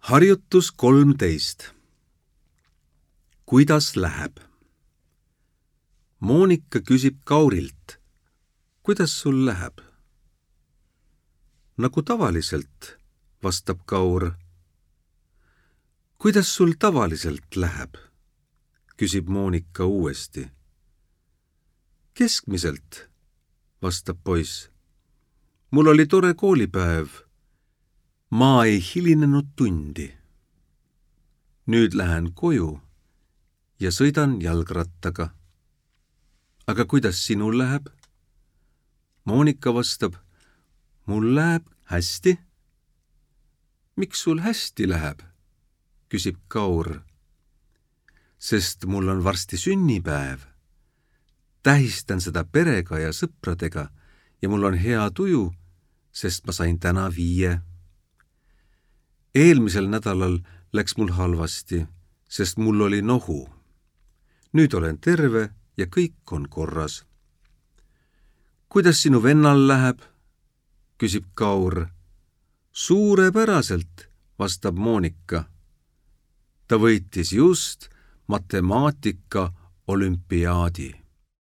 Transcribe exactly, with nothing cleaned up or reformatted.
Harjutus kolmteist. Kuidas läheb? Moonika küsib Kaurilt, kuidas sul läheb? Nagu tavaliselt, vastab Kaur. Kuidas sul tavaliselt läheb? Küsib Moonika uuesti. Keskmiselt, vastab poiss. Mul oli tore koolipäev. Ma ei hilinenud tundi. Nüüd lähen koju ja sõidan jalgrattaga. Aga kuidas sinul läheb? Moonika vastab, mul läheb hästi. Miks sul hästi läheb? Küsib Kaur. Sest mul on varsti sünnipäev. Tähistan seda perega ja sõpradega ja mul on hea tuju, sest ma sain täna viie. Eelmisel nädalal läks mul halvasti, sest mul oli nohu. Nüüd olen terve ja kõik on korras. Kuidas sinu vennal läheb? Küsib Kaur. Suurepäraselt, vastab Moonika. Ta võitis just matemaatika olümpiaadi.